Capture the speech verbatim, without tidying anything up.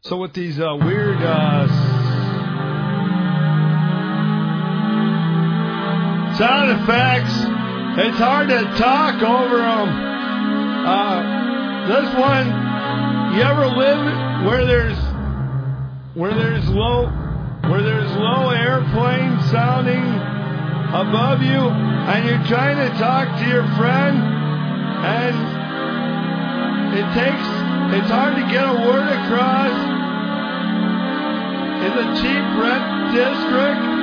So with these uh, weird uh, sound effects, it's hard to talk over them. Uh, this one, you ever live where there's where there's low where there's low airplane sounding above you, and you're trying to talk to your friend, and it takes it's hard to get a word across in the cheap rent district.